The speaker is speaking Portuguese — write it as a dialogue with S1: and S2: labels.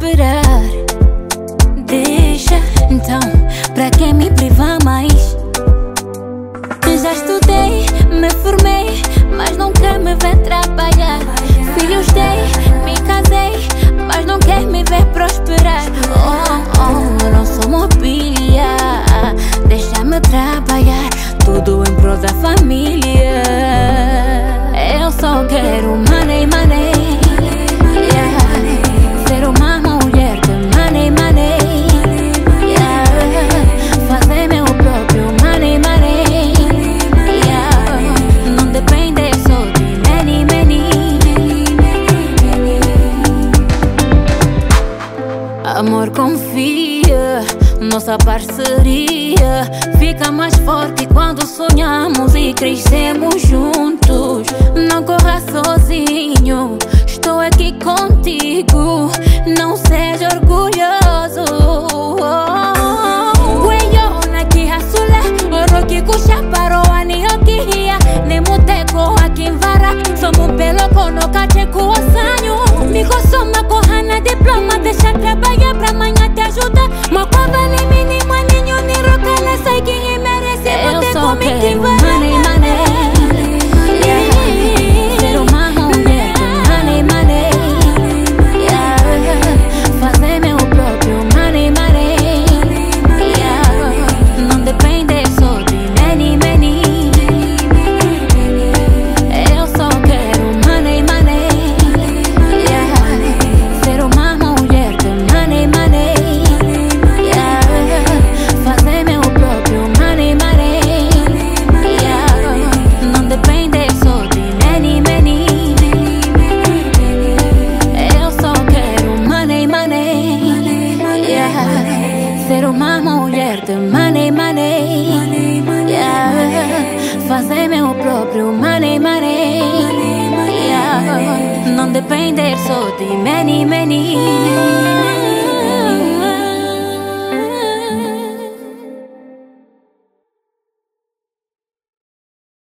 S1: prosperar. Deixa, então, pra que me privar mais? Já estudei, me formei, mas não quer me ver trabalhar. Filhos dei, me casei, mas não quer me ver prosperar. Eu não sou mobília, deixa-me trabalhar, tudo em prol da família. Eu só quero money, money, yeah. Ser uma mulher de money, money, yeah. Fazer meu próprio money, money, yeah. Não depender só de many, many. Amor, confia, nossa parceria fica mais forte quando sonhamos e crescemos juntos. Não corra sozinho, estou aqui contigo, não seja orgulhoso. Weyona ki hasula, oroki kusha paroani okia, nemuteko akinvara, somu pelo kono kache kuosanyo. Miko soma kohana diploma, deixa trabalhar pra amanhã te ajudar. Makwava ni mini maninho ni rokala sai quem merece. Eu só quero money, money, yeah. Ser uma mulher de money, money, yeah. Fazer meu próprio money, money, yeah. Não depender só de many, many. Eu só quero money, money, yeah. Ser uma mulher de money, money, yeah. Fazer meu próprio money, money, yeah. Não depender só de many, many. Eu só quero money, money, yeah. Ser uma mulher de money, money, yeah. Fazer meu próprio money, money, yeah. Não depender só de many, many.